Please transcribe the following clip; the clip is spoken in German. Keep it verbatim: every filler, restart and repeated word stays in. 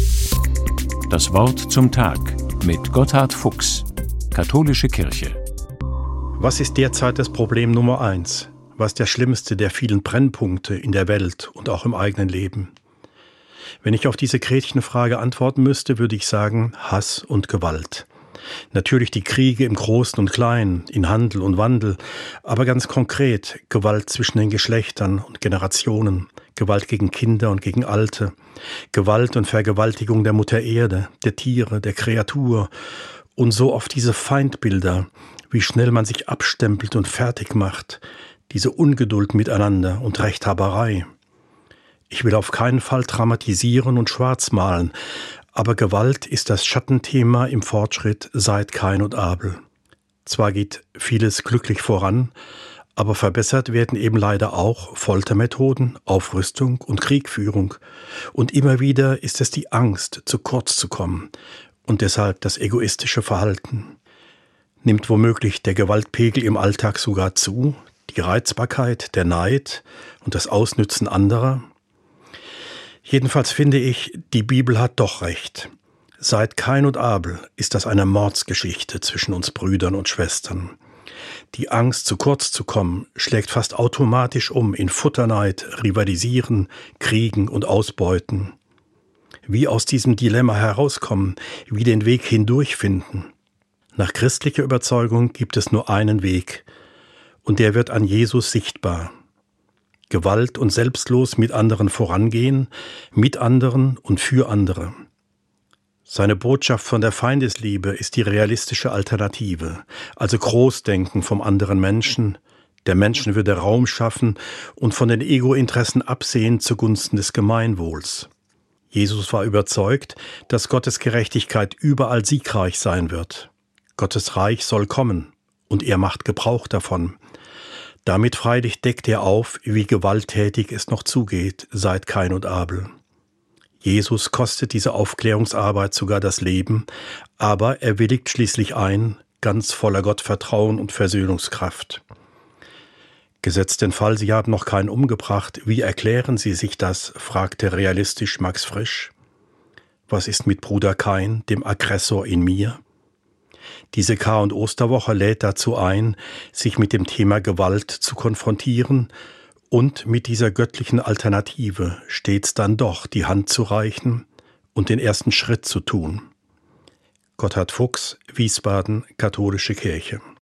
Das Wort zum Tag mit Gotthard Fuchs, Katholische Kirche. Was ist derzeit das Problem Nummer eins? Was ist der schlimmste der vielen Brennpunkte in der Welt und auch im eigenen Leben? Wenn ich auf diese Gretchenfrage antworten müsste, würde ich sagen Hass und Gewalt. Natürlich die Kriege im Großen und Kleinen, in Handel und Wandel, aber ganz konkret Gewalt zwischen den Geschlechtern und Generationen, Gewalt gegen Kinder und gegen Alte, Gewalt und Vergewaltigung der Mutter Erde, der Tiere, der Kreatur und so oft diese Feindbilder, wie schnell man sich abstempelt und fertig macht, diese Ungeduld miteinander und Rechthaberei. Ich will auf keinen Fall dramatisieren und schwarzmalen, aber Gewalt ist das Schattenthema im Fortschritt seit Kain und Abel. Zwar geht vieles glücklich voran, aber verbessert werden eben leider auch Foltermethoden, Aufrüstung und Kriegführung. Und immer wieder ist es die Angst, zu kurz zu kommen und deshalb das egoistische Verhalten. Nimmt womöglich der Gewaltpegel im Alltag sogar zu, die Reizbarkeit, der Neid und das Ausnützen anderer? Jedenfalls finde ich, die Bibel hat doch recht. Seit Kain und Abel ist das eine Mordsgeschichte zwischen uns Brüdern und Schwestern. Die Angst, zu kurz zu kommen, schlägt fast automatisch um in Futterneid, Rivalisieren, Kriegen und Ausbeuten. Wie aus diesem Dilemma herauskommen, wie den Weg hindurchfinden? Nach christlicher Überzeugung gibt es nur einen Weg, und der wird an Jesus sichtbar. Gewalt und selbstlos mit anderen vorangehen, mit anderen und für andere. Seine Botschaft von der Feindesliebe ist die realistische Alternative, also Großdenken vom anderen Menschen, der Menschenwürde Raum schaffen und von den Ego-Interessen absehen zugunsten des Gemeinwohls. Jesus war überzeugt, dass Gottes Gerechtigkeit überall siegreich sein wird. Gottes Reich soll kommen, und er macht Gebrauch davon. Damit freilich deckt er auf, wie gewalttätig es noch zugeht seit Kain und Abel. Jesus kostet diese Aufklärungsarbeit sogar das Leben, aber er willigt schließlich ein, ganz voller Gottvertrauen und Versöhnungskraft. Gesetzt den Fall, Sie haben noch keinen umgebracht, wie erklären Sie sich das, fragte realistisch Max Frisch. Was ist mit Bruder Kain, dem Aggressor in mir? Diese Kar- und Osterwoche lädt dazu ein, sich mit dem Thema Gewalt zu konfrontieren und mit dieser göttlichen Alternative stets dann doch die Hand zu reichen und den ersten Schritt zu tun. Gotthard Fuchs, Wiesbaden, Katholische Kirche.